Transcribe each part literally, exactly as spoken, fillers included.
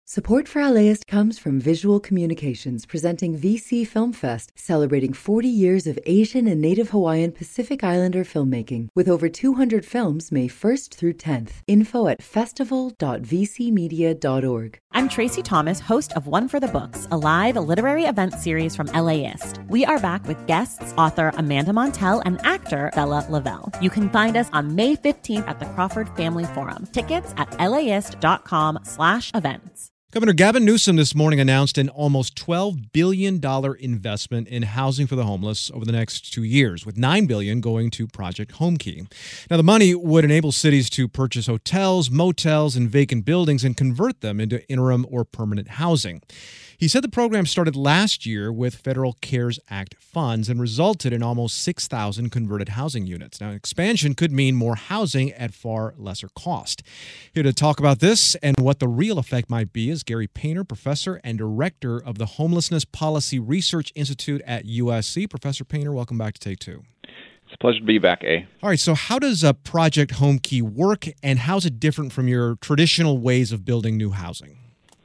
Support for LAist comes from Visual Communications, presenting V C Film Fest, celebrating forty years of Asian and Native Hawaiian Pacific Islander filmmaking, with over two hundred films May first through tenth. Info at festival dot v c media dot org. I'm Tracy Thomas, host of One for the Books, a live literary event series from LAist. We are back with guests, author Amanda Montell and actor Bella Lavelle. You can find us on May fifteenth at the Crawford Family Forum. Tickets at laist.com slash events. Governor Gavin Newsom this morning announced an almost twelve billion dollars investment in housing for the homeless over the next two years, with nine billion dollars going to Project Homekey. Now, the money would enable cities to purchase hotels, motels, and vacant buildings and convert them into interim or permanent housing. He said the program started last year with Federal CARES Act funds and resulted in almost six thousand converted housing units. Now, expansion could mean more housing at far lesser cost. Here to talk about this and what the real effect might be is Gary Painter, professor and director of the Homelessness Policy Research Institute at U S C. Professor Painter, welcome back to Take Two. It's a pleasure to be back, A. All right, so how does a Project Homekey work, and how's it different from your traditional ways of building new housing?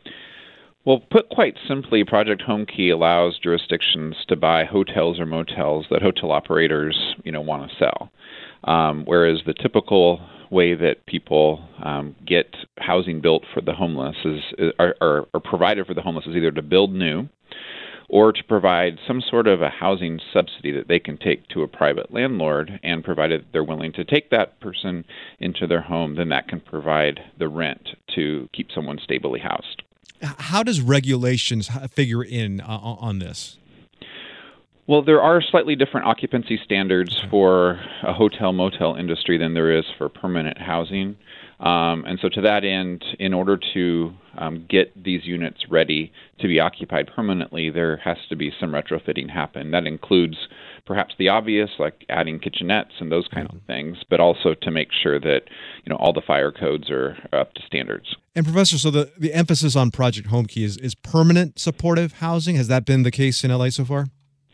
Well, put quite simply, Project Homekey allows jurisdictions to buy hotels or motels that hotel operators, you know, want to sell. Um, whereas the typical way that people um, get housing built for the homeless is, are, are, are provided for the homeless is either to build new or to provide some sort of a housing subsidy that they can take to a private landlord, and provided they're willing to take that person into their home, then that can provide the rent to keep someone stably housed. How does regulations figure in uh, on this? Well, there are slightly different occupancy standards for a hotel-motel industry than there is for permanent housing. Um, and so to that end, in order to um, get these units ready to be occupied permanently, there has to be some retrofitting happen. That includes perhaps the obvious, like adding kitchenettes and those kinds mm-hmm. of things, but also to make sure that, you know, all the fire codes are up to standards. And Professor, so the, the emphasis on Project Homekey is, is permanent supportive housing. Has that been the case in L A so far?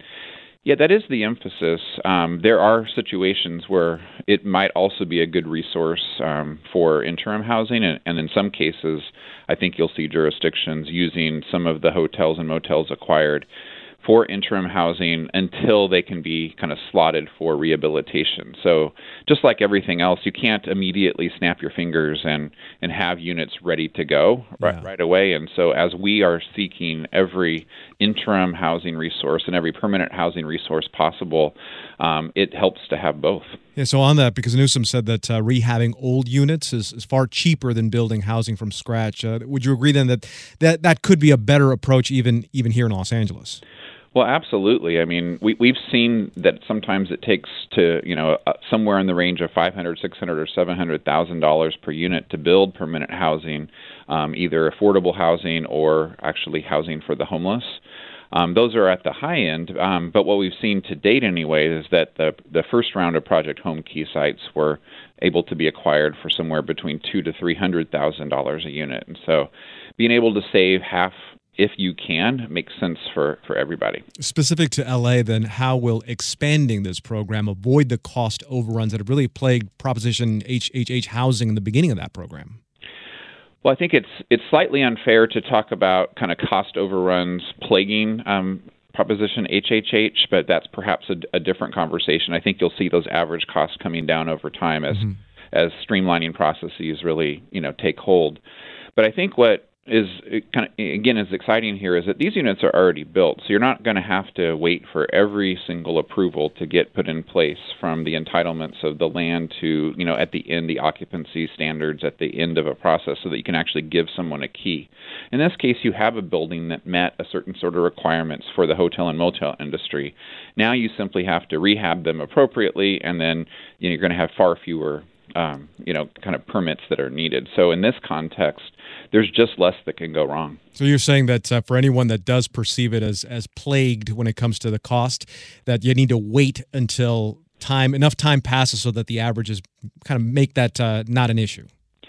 Yeah, that is the emphasis. Um, there are situations where it might also be a good resource um, for interim housing, and, and in some cases, I think you'll see jurisdictions using some of the hotels and motels acquired for interim housing until they can be kind of slotted for rehabilitation. So just like everything else, you can't immediately snap your fingers and, and have units ready to go right, yeah. right away. And so as we are seeking every interim housing resource and every permanent housing resource possible, um, it helps to have both. Yeah, so on that, because Newsom said that uh, rehabbing old units is, is far cheaper than building housing from scratch. Uh, would you agree then that, that that could be a better approach even even here in Los Angeles? Well, absolutely. I mean, we, we've seen that sometimes it takes to, you know, uh, somewhere in the range of five hundred, six hundred, or seven hundred thousand dollars per unit to build permanent housing, um, either affordable housing or actually housing for the homeless. Um, those are at the high end, um, but what we've seen to date anyway is that the the first round of Project Homekey sites were able to be acquired for somewhere between two to three hundred thousand dollars a unit, and so being able to save half, if you can, makes sense for, for everybody. Specific to L A, then, how will expanding this program avoid the cost overruns that have really plagued Proposition H H H housing in the beginning of that program? Well, I think it's it's slightly unfair to talk about kind of cost overruns plaguing um, Proposition H H H, but that's perhaps a, a different conversation. I think you'll see those average costs coming down over time as mm-hmm. as streamlining processes really, you know, take hold. But I think what is kind of, again, is exciting here is that these units are already built, so you're not going to have to wait for every single approval to get put in place, from the entitlements of the land to, you know, at the end, the occupancy standards at the end of a process, so that you can actually give someone a key. In this case, you have a building that met a certain sort of requirements for the hotel and motel industry. Now you simply have to rehab them appropriately, and then, you know, you're going to have far fewer Um, you know, kind of permits that are needed. So in this context, there's just less that can go wrong. So you're saying that uh, for anyone that does perceive it as as plagued when it comes to the cost, that you need to wait until time enough time passes so that the averages kind of make that uh, not an issue.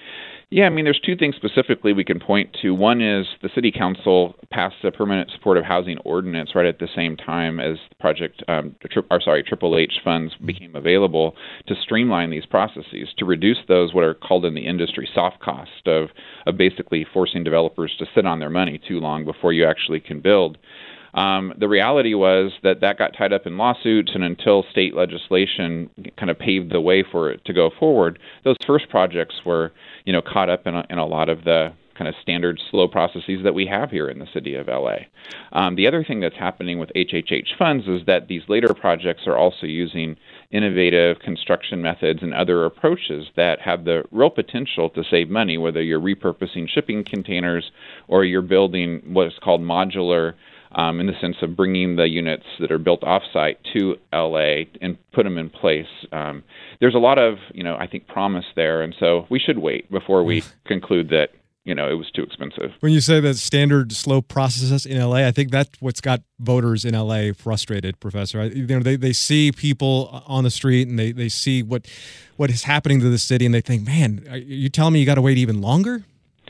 Yeah, I mean, there's two things specifically we can point to. One is the City Council passed a permanent supportive housing ordinance right at the same time as the project, um, tri- or sorry, Triple H funds became available to streamline these processes, to reduce those what are called in the industry soft cost of, of basically forcing developers to sit on their money too long before you actually can build. Um, the reality was that that got tied up in lawsuits, and until state legislation kind of paved the way for it to go forward, those first projects were, you know, caught up in a, in a lot of the kind of standard slow processes that we have here in the city of L A. Um, the other thing that's happening with H H H funds is that these later projects are also using innovative construction methods and other approaches that have the real potential to save money, whether you're repurposing shipping containers or you're building what is called modular, Um, in the sense of bringing the units that are built off-site to L A and put them in place. Um, there's a lot of, you know, I think promise there, and so we should wait before we conclude that, you know, it was too expensive. When you say that standard slow processes in L A, I think that's what's got voters in L A frustrated, Professor. You know, they, they see people on the street and they, they see what what is happening to the city, and they think, man, are you telling me you got to wait even longer?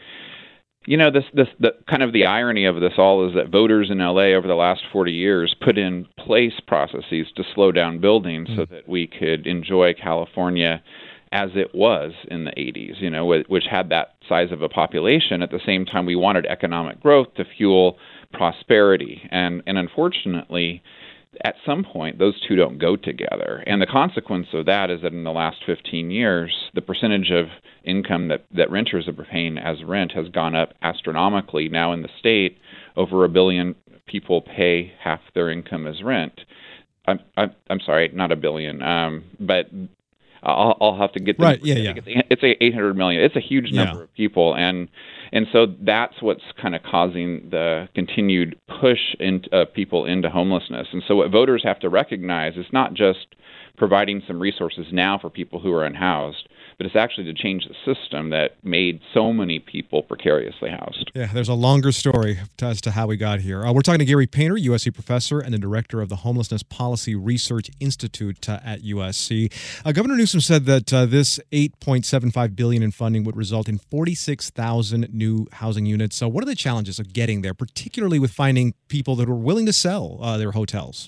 You know, this, this, the kind of the irony of this all is that voters in L A over the last forty years put in place processes to slow down building mm. so that we could enjoy California as it was in the eighties, you know, which had that size of a population. At the same time, we wanted economic growth to fuel prosperity. And, and unfortunately, at some point, those two don't go together. And the consequence of that is that in the last fifteen years, the percentage of income that, that renters are paying as rent has gone up astronomically. Now in the state, over a billion people pay half their income as rent. I'm, I'm, I'm sorry, not a billion, um, but I'll, I'll have to get the right. Yeah, yeah. It's, it's a eight hundred million. It's a huge number yeah. of people, and and so that's what's kind of causing the continued push into uh, people into homelessness. And so what voters have to recognize is not just providing some resources now for people who are unhoused, but it's actually to change the system that made so many people precariously housed. Yeah, there's a longer story as to how we got here. Uh, we're talking to Gary Painter, U S C professor and the director of the Homelessness Policy Research Institute uh, at U S C. Uh, Governor Newsom said that uh, this eight point seven five billion dollars in funding would result in forty-six thousand new housing units. So what are the challenges of getting there, particularly with finding people that are willing to sell uh, their hotels?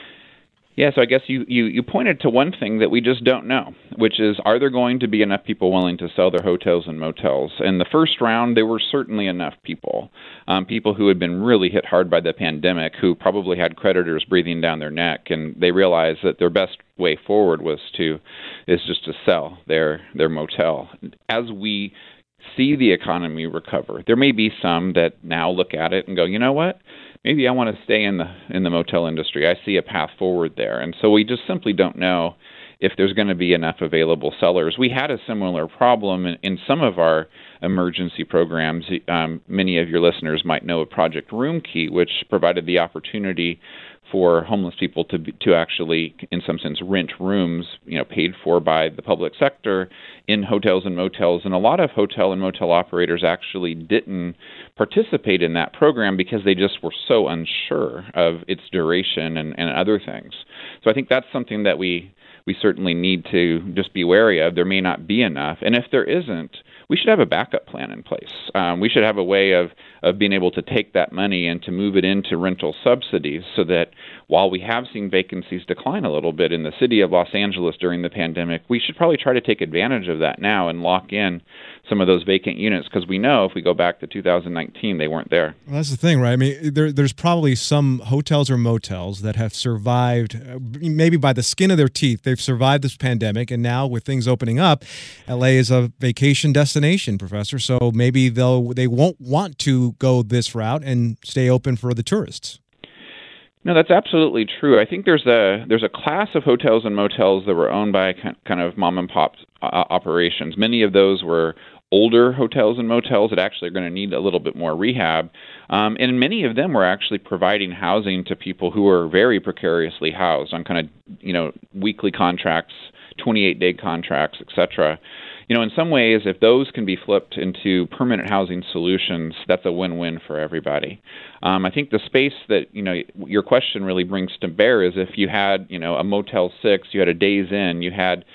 Yeah, so I guess you, you, you pointed to one thing that we just don't know, which is, are there going to be enough people willing to sell their hotels and motels? In the first round, there were certainly enough people, um, people who had been really hit hard by the pandemic, who probably had creditors breathing down their neck, and they realized that their best way forward was to is just to sell their their motel. As we see the economy recover, there may be some that now look at it and go, you know what? Maybe I want to stay in the in the motel industry. I see a path forward there. And so we just simply don't know if there's going to be enough available sellers. We had a similar problem in, in some of our emergency programs. Um, many of your listeners might know of Project Roomkey, which provided the opportunity for homeless people to be, to actually, in some sense, rent rooms, you know, paid for by the public sector in hotels and motels. And a lot of hotel and motel operators actually didn't participate in that program because they just were so unsure of its duration and, and other things. So I think that's something that we we certainly need to just be wary of. There may not be enough. And if there isn't, we should have a backup plan in place. Um, we should have a way of, of being able to take that money and to move it into rental subsidies so that while we have seen vacancies decline a little bit in the city of Los Angeles during the pandemic, we should probably try to take advantage of that now and lock in some of those vacant units, because we know if we go back to two thousand nineteen, they weren't there. Well, that's the thing, right? I mean, there, there's probably some hotels or motels that have survived, uh, maybe by the skin of their teeth. They've survived this pandemic, and now with things opening up, L A is a vacation destination, Professor. So maybe they'll they won't want to go this route and stay open for the tourists. No, that's absolutely true. I think there's a there's a class of hotels and motels that were owned by kind of mom and pop uh, operations. Many of those were older hotels and motels that actually are going to need a little bit more rehab. Um, and many of them were actually providing housing to people who were very precariously housed on kind of, you know, weekly contracts, twenty-eight day contracts, et cetera. You know, in some ways, if those can be flipped into permanent housing solutions, that's a win-win for everybody. Um, I think the space that, you know, your question really brings to bear is if you had, you know, a Motel six, you had a Days Inn, you had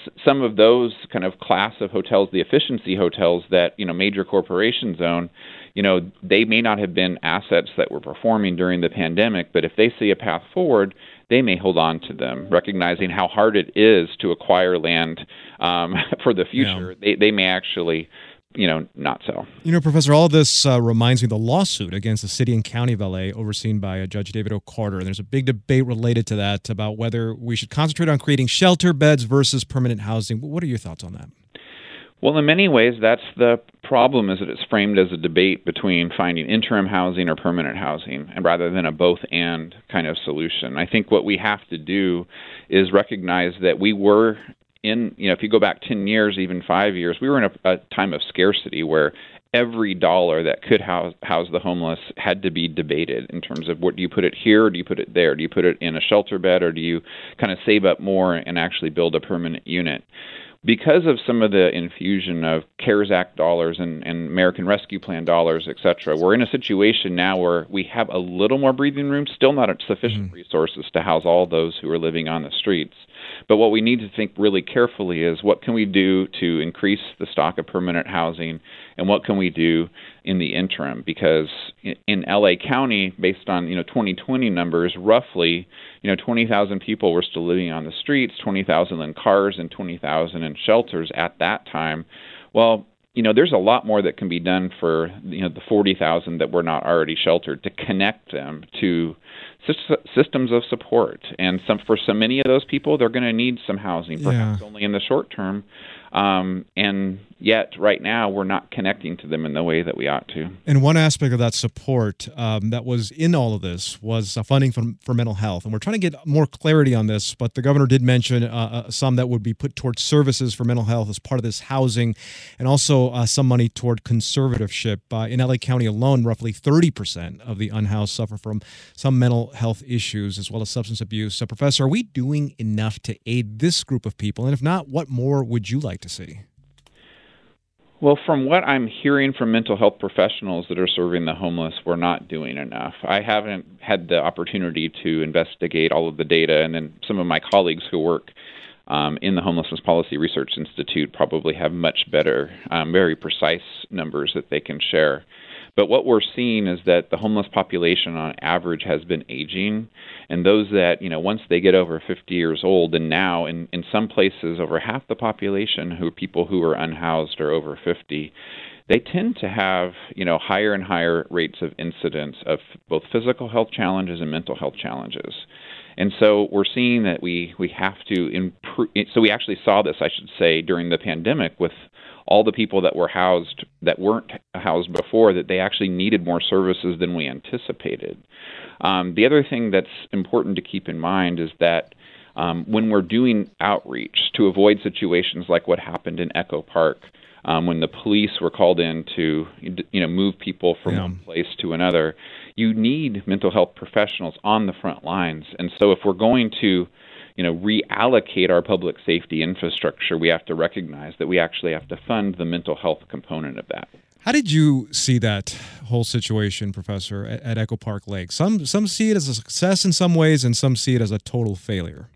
some of those kind of class of hotels, the efficiency hotels that, you know, major corporations own, you know, they may not have been assets that were performing during the pandemic, but if they see a path forward, they may hold on to them, recognizing how hard it is to acquire land um, for the future. Yeah. They, they may actually, you know, not so. You know, Professor, all of this uh, reminds me of the lawsuit against the city and county of L A overseen by uh, Judge David O. Carter. And there's a big debate related to that about whether we should concentrate on creating shelter beds versus permanent housing. What are your thoughts on that? Well, in many ways, that's the problem, is that it's framed as a debate between finding interim housing or permanent housing, and rather than a both-and kind of solution. I think what we have to do is recognize that we were in, you know, if you go back ten years, even five years, we were in a, a time of scarcity where every dollar that could house, house the homeless had to be debated in terms of, what do you put it here, or do you put it there? Do you put it in a shelter bed, or do you kind of save up more and actually build a permanent unit? Because of some of the infusion of CARES Act dollars and, and American Rescue Plan dollars, et cetera, we're in a situation now where we have a little more breathing room, still not sufficient mm-hmm. resources to house all those who are living on the streets. But what we need to think really carefully is, what can we do to increase the stock of permanent housing, and what can we do in the interim? Because in L A County, based on, you know, twenty twenty numbers, roughly, you know, twenty thousand people were still living on the streets, twenty thousand in cars, and twenty thousand in shelters at that time. Well, you know, there's a lot more that can be done for, you know, the forty thousand that were not already sheltered, to connect them to systems of support. And some for so many of those people, they're going to need some housing, perhaps yeah. only in the short term. Um, and yet, right now, we're not connecting to them in the way that we ought to. And one aspect of that support um, that was in all of this was uh, funding for, for mental health. And we're trying to get more clarity on this, but the governor did mention uh, uh, some that would be put towards services for mental health as part of this housing, and also uh, some money toward conservatorship. Uh, in L A County alone, roughly thirty percent of the unhoused suffer from some mental health issues as well as substance abuse. So, Professor, are we doing enough to aid this group of people? And if not, what more would you like to see? Well, from what I'm hearing from mental health professionals that are serving the homeless, we're not doing enough. I haven't had the opportunity to investigate all of the data, and then some of my colleagues who work um, in the Homelessness Policy Research Institute probably have much better, um, very precise numbers that they can share. But what we're seeing is that the homeless population on average has been aging, and those that, you know, once they get over fifty years old, and now in, in some places over half the population who are people who are unhoused are over fifty, they tend to have, you know, higher and higher rates of incidence of both physical health challenges and mental health challenges. And so we're seeing that we, we have to improve. So we actually saw this, I should say, during the pandemic with all the people that were housed that weren't housed before, that they actually needed more services than we anticipated. Um, the other thing that's important to keep in mind is that um, when we're doing outreach to avoid situations like what happened in Echo Park, um, when the police were called in to, you know, move people from yeah. one place to another, you need mental health professionals on the front lines. And so if we're going to, you know, reallocate our public safety infrastructure, we have to recognize that we actually have to fund the mental health component of that. How did you see that whole situation, Professor, at, at Echo Park Lake? Some some see it as a success in some ways, and some see it as a total failure.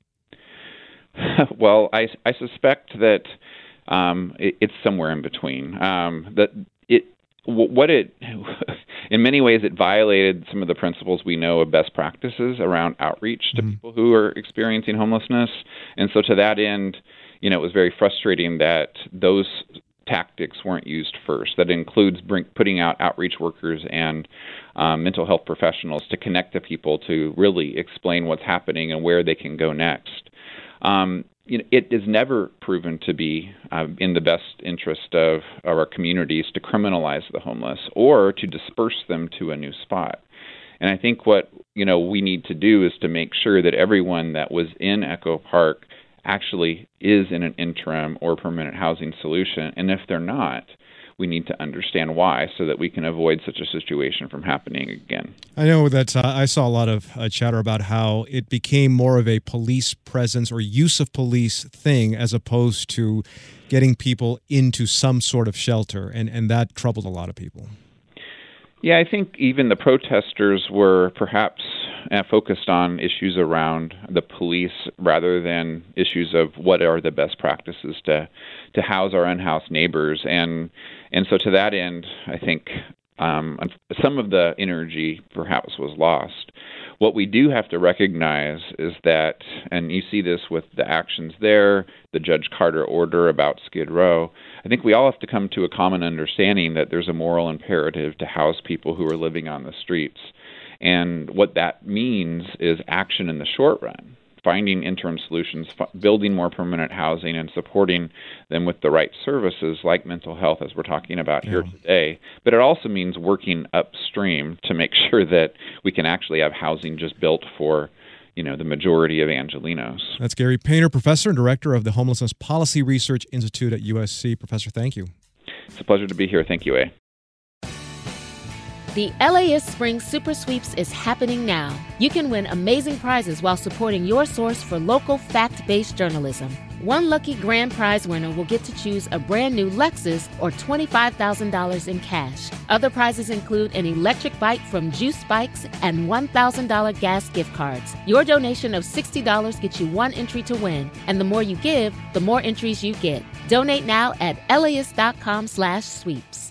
Well, I, I suspect that um, it, it's somewhere in between. Um, that it what it in many ways it violated some of the principles we know of best practices around outreach to mm-hmm. people who are experiencing homelessness, and so to that end, you know, it was very frustrating that those tactics weren't used first. That includes bring, putting out outreach workers and um, mental health professionals to connect to people to really explain what's happening and where they can go next. Um, you know, it is never proven to be uh, in the best interest of, of our communities to criminalize the homeless or to disperse them to a new spot. And I think what, you know, we need to do is to make sure that everyone that was in Echo Park actually is in an interim or permanent housing solution. And if they're not, we need to understand why, so that we can avoid such a situation from happening again. I know that uh, I saw a lot of uh, chatter about how it became more of a police presence or use of police thing as opposed to getting people into some sort of shelter, and, and that troubled a lot of people. Yeah, I think even the protesters were perhaps uh, focused on issues around the police rather than issues of what are the best practices to to house our unhoused neighbors. And and so to that end, I think um, some of the energy perhaps was lost. What we do have to recognize is that, and you see this with the actions there, the Judge Carter order about Skid Row, I think we all have to come to a common understanding that there's a moral imperative to house people who are living on the streets. And what that means is action in the short run, finding interim solutions, f- building more permanent housing, and supporting them with the right services like mental health, as we're talking about here Yeah. today. But it also means working upstream to make sure that we can actually have housing just built for, you know, the majority of Angelenos. That's Gary Painter, professor and director of the Homelessness Policy Research Institute at U S C. Professor, thank you. It's a pleasure to be here. Thank you, A. The L A ist Spring Super Sweeps is happening now. You can win amazing prizes while supporting your source for local fact-based journalism. One lucky grand prize winner will get to choose a brand new Lexus or twenty-five thousand dollars in cash. Other prizes include an electric bike from Juice Bikes and one thousand dollars gas gift cards. Your donation of sixty dollars gets you one entry to win, and the more you give, the more entries you get. Donate now at laist.com slash sweeps.